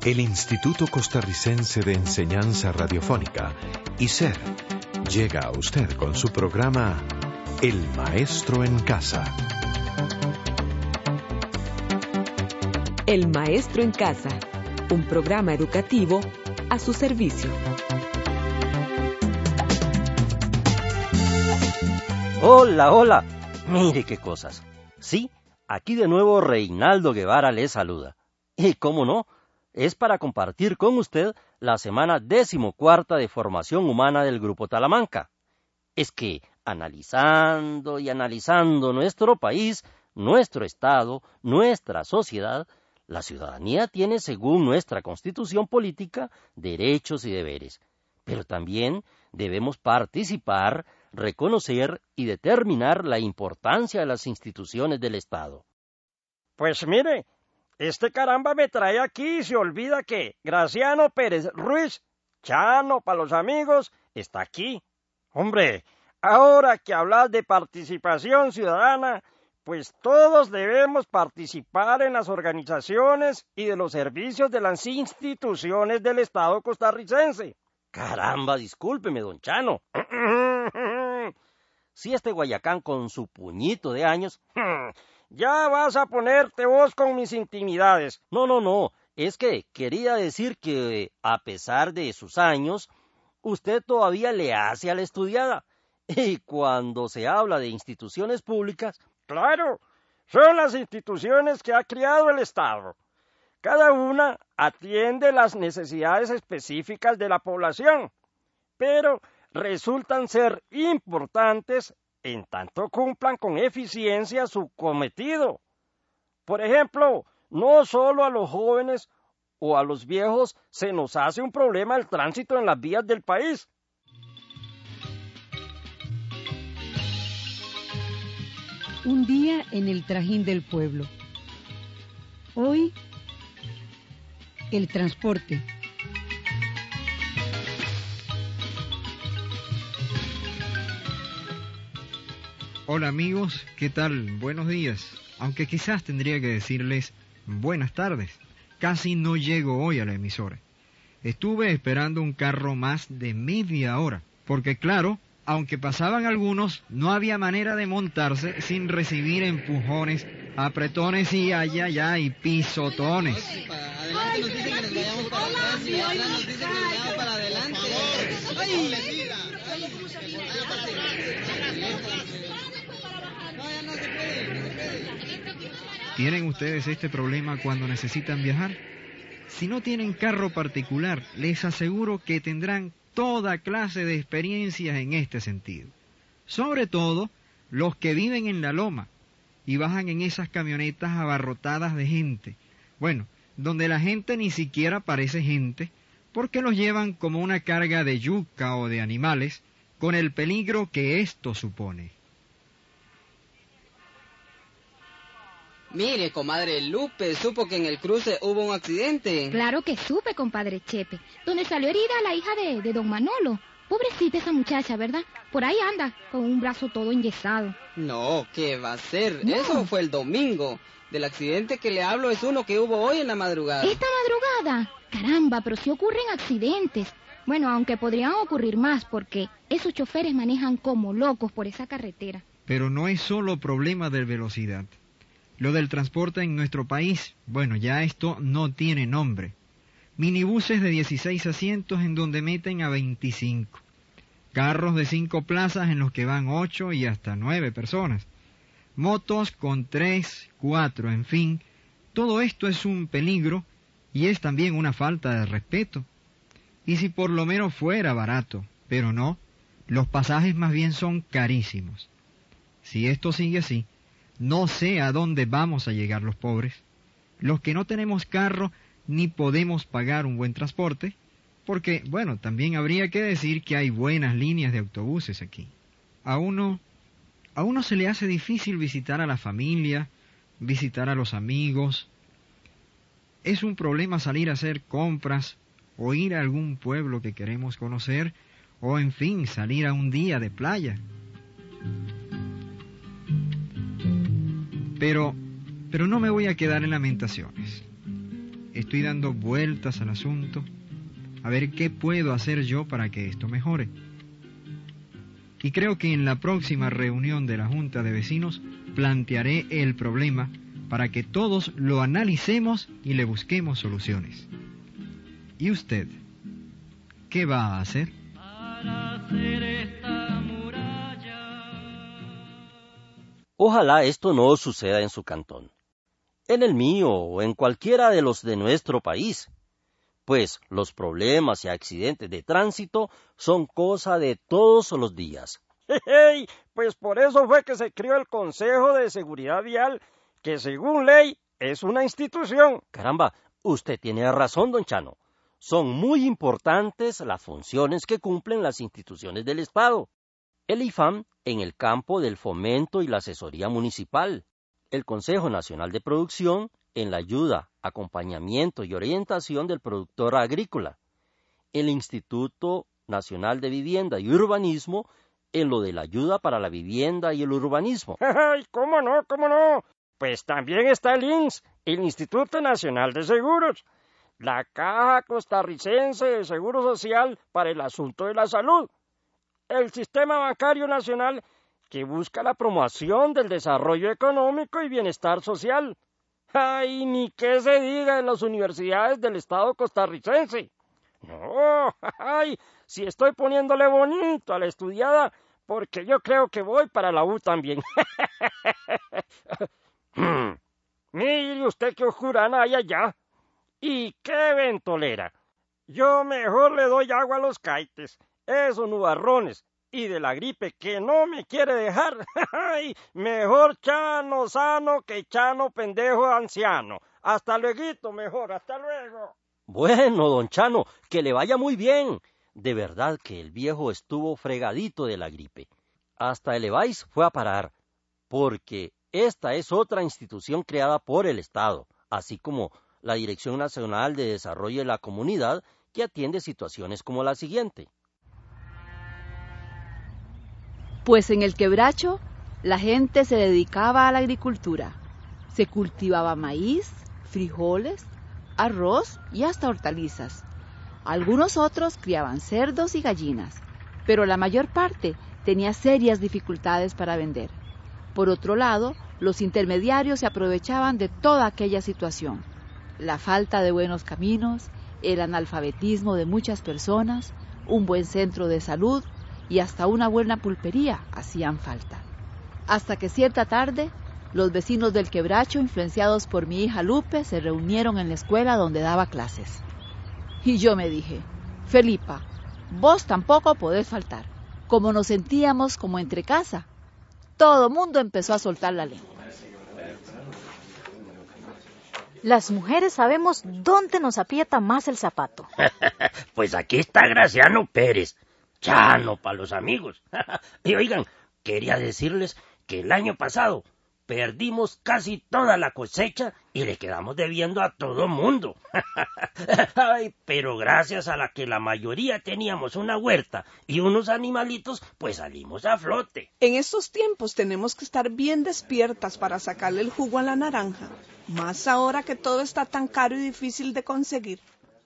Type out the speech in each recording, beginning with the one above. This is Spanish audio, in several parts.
El Instituto Costarricense de Enseñanza Radiofónica, ICER, llega a usted con su programa El Maestro en Casa. El Maestro en Casa, un programa educativo a su servicio. Hola, hola. Mire qué cosas. Sí, aquí de nuevo Reinaldo Guevara le saluda. Y cómo no, es para compartir con usted la semana 14ª de formación humana del Grupo Talamanca. Es que, analizando y analizando nuestro país, nuestro Estado, nuestra sociedad, la ciudadanía tiene, según nuestra Constitución política, derechos y deberes. Pero también debemos participar, reconocer y determinar la importancia de las instituciones del Estado. Pues mire, este caramba me trae aquí y se olvida que Graciano Pérez Ruiz, Chano para los amigos, está aquí. Hombre, ahora que hablas de participación ciudadana, pues todos debemos participar en las organizaciones y de los servicios de las instituciones del Estado costarricense. Caramba, discúlpeme, don Chano. Si este Guayacán con su puñito de años... Ya vas a ponerte vos con mis intimidades. No, es que quería decir que, a pesar de sus años, usted todavía le hace a la estudiada. Y cuando se habla de instituciones públicas... Claro, son las instituciones que ha creado el Estado. Cada una atiende las necesidades específicas de la población, pero resultan ser importantes en tanto cumplan con eficiencia su cometido. Por ejemplo, no solo a los jóvenes o a los viejos se nos hace un problema el tránsito en las vías del país. Un día en el trajín del pueblo. Hoy, el transporte. Hola amigos, ¿qué tal? Buenos días. Aunque quizás tendría que decirles buenas tardes. Casi no llego hoy a la emisora. Estuve esperando un carro más de media hora, porque claro, aunque pasaban algunos, no había manera de montarse sin recibir empujones, apretones y y pisotones. Adelante nos dicen que nos vayamos para atrás y ahora nos dicen que nos vayamos para adelante. ¿Tienen ustedes este problema cuando necesitan viajar? Si no tienen carro particular, les aseguro que tendrán toda clase de experiencias en este sentido. Sobre todo los que viven en la loma y bajan en esas camionetas abarrotadas de gente. Bueno, donde la gente ni siquiera parece gente, porque los llevan como una carga de yuca o de animales, con el peligro que esto supone. Mire, comadre Lupe, ¿supo que en el cruce hubo un accidente? Claro que supe, compadre Chepe. Donde salió herida la hija de don Manolo. Pobrecita esa muchacha, ¿verdad? Por ahí anda, con un brazo todo enyesado. No, ¿qué va a ser? No. Eso fue el domingo. Del accidente que le hablo es uno que hubo hoy en la madrugada. ¿Esta madrugada? Caramba, pero sí ocurren accidentes. Bueno, aunque podrían ocurrir más, porque esos choferes manejan como locos por esa carretera. Pero no es solo problema de velocidad. Lo del transporte en nuestro país, bueno, ya esto no tiene nombre. Minibuses de 16 asientos en donde meten a 25. Carros de 5 plazas en los que van 8 y hasta 9 personas. Motos con 3, 4, en fin. Todo esto es un peligro y es también una falta de respeto. Y si por lo menos fuera barato, pero no, los pasajes más bien son carísimos. Si esto sigue así, no sé a dónde vamos a llegar los pobres, los que no tenemos carro ni podemos pagar un buen transporte, porque, bueno, también habría que decir que hay buenas líneas de autobuses aquí. A uno se le hace difícil visitar a la familia, visitar a los amigos. Es un problema salir a hacer compras o ir a algún pueblo que queremos conocer, o en fin, salir a un día de playa. Pero no me voy a quedar en lamentaciones. estoy dando vueltas al asunto, a ver qué puedo hacer yo para que esto mejore. Y creo que en la próxima reunión de la Junta de Vecinos plantearé el problema para que todos lo analicemos y le busquemos soluciones. ¿Y usted? ¿Qué va a hacer? Ojalá esto no suceda en su cantón, en el mío o en cualquiera de los de nuestro país, pues los problemas y accidentes de tránsito son cosa de todos los días. Hey, pues por eso fue que se creó el Consejo de Seguridad Vial, que según ley es una institución. Caramba, usted tiene razón, don Chano. Son muy importantes las funciones que cumplen las instituciones del Estado. El IFAM en el campo del fomento y la asesoría municipal, el Consejo Nacional de Producción en la ayuda, acompañamiento y orientación del productor agrícola, el Instituto Nacional de Vivienda y Urbanismo en lo de la ayuda para la vivienda y el urbanismo. ¡Ay, cómo no, cómo no! Pues también está el INSS, el Instituto Nacional de Seguros, la Caja Costarricense de Seguro Social para el asunto de la salud, el Sistema Bancario Nacional que busca la promoción del desarrollo económico y bienestar social. ¡Ay, ni qué se diga de las universidades del Estado costarricense! No, ¡ay! Si estoy poniéndole bonito a la estudiada, porque yo creo que voy para la U también. Mire usted qué oscurana hay allá. Y qué ventolera. Yo mejor le doy agua a los caites, esos nubarrones, y de la gripe que no me quiere dejar. Mejor chano sano que chano pendejo anciano. Hasta luego, mejor, hasta luego. Bueno, don Chano, que le vaya muy bien. De verdad que el viejo estuvo fregadito de la gripe. Hasta el EVAIS fue a parar, porque esta es otra institución creada por el Estado, así como la Dirección Nacional de Desarrollo de la Comunidad, que atiende situaciones como la siguiente. Pues en el Quebracho, la gente se dedicaba a la agricultura. Se cultivaba maíz, frijoles, arroz y hasta hortalizas. Algunos otros criaban cerdos y gallinas, pero la mayor parte tenía serias dificultades para vender. Por otro lado, los intermediarios se aprovechaban de toda aquella situación. La falta de buenos caminos, el analfabetismo de muchas personas, un buen centro de salud y hasta una buena pulpería hacían falta. Hasta que cierta tarde, los vecinos del Quebracho, influenciados por mi hija Lupe, se reunieron en la escuela donde daba clases. Y yo me dije, Felipa, vos tampoco podés faltar. Como nos sentíamos como entre casa, todo mundo empezó a soltar la lengua. Las mujeres sabemos dónde nos aprieta más el zapato. Pues aquí está Graciano Pérez, Chano para los amigos. Y oigan, quería decirles que el año pasado perdimos casi toda la cosecha y le quedamos debiendo a todo mundo. Ay, pero gracias a la que la mayoría teníamos una huerta y unos animalitos, pues salimos a flote. En estos tiempos tenemos que estar bien despiertas para sacarle el jugo a la naranja, más ahora que todo está tan caro y difícil de conseguir.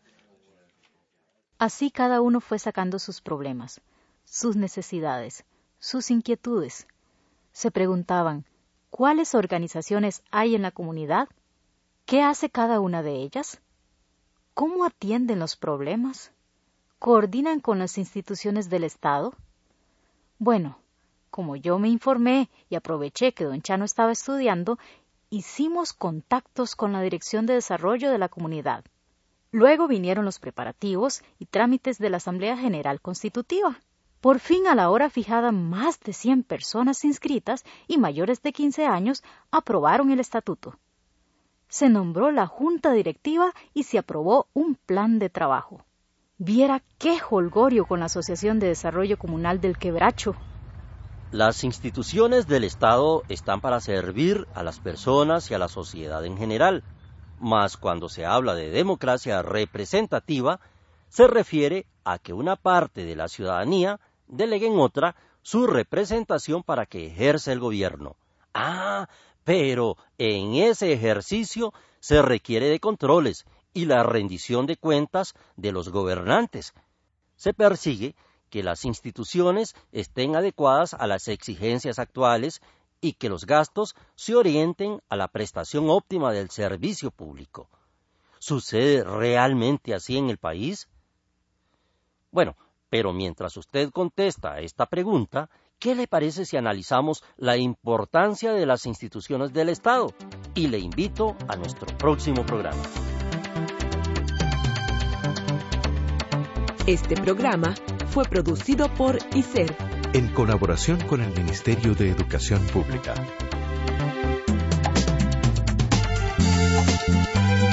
Así cada uno fue sacando sus problemas, sus necesidades, sus inquietudes. Se preguntaban, ¿cuáles organizaciones hay en la comunidad? ¿Qué hace cada una de ellas? ¿Cómo atienden los problemas? ¿Coordinan con las instituciones del Estado? Bueno, como yo me informé y aproveché que don Chano estaba estudiando, hicimos contactos con la Dirección de Desarrollo de la Comunidad. Luego vinieron los preparativos y trámites de la Asamblea General Constitutiva. Por fin, a la hora fijada, más de 100 personas inscritas y mayores de 15 años aprobaron el estatuto. Se nombró la Junta Directiva y se aprobó un plan de trabajo. Viera qué jolgorio con la Asociación de Desarrollo Comunal del Quebracho. Las instituciones del Estado están para servir a las personas y a la sociedad en general, mas cuando se habla de democracia representativa, se refiere a que una parte de la ciudadanía delegue en otra su representación para que ejerza el gobierno. Pero en ese ejercicio se requiere de controles y la rendición de cuentas de los gobernantes. Se persigue que las instituciones estén adecuadas a las exigencias actuales y que los gastos se orienten a la prestación óptima del servicio público. ¿Sucede realmente así en el país? Bueno, pero mientras usted contesta a esta pregunta, ¿qué le parece si analizamos la importancia de las instituciones del Estado? Y le invito a nuestro próximo programa. Este programa fue producido por ICER, en colaboración con el Ministerio de Educación Pública.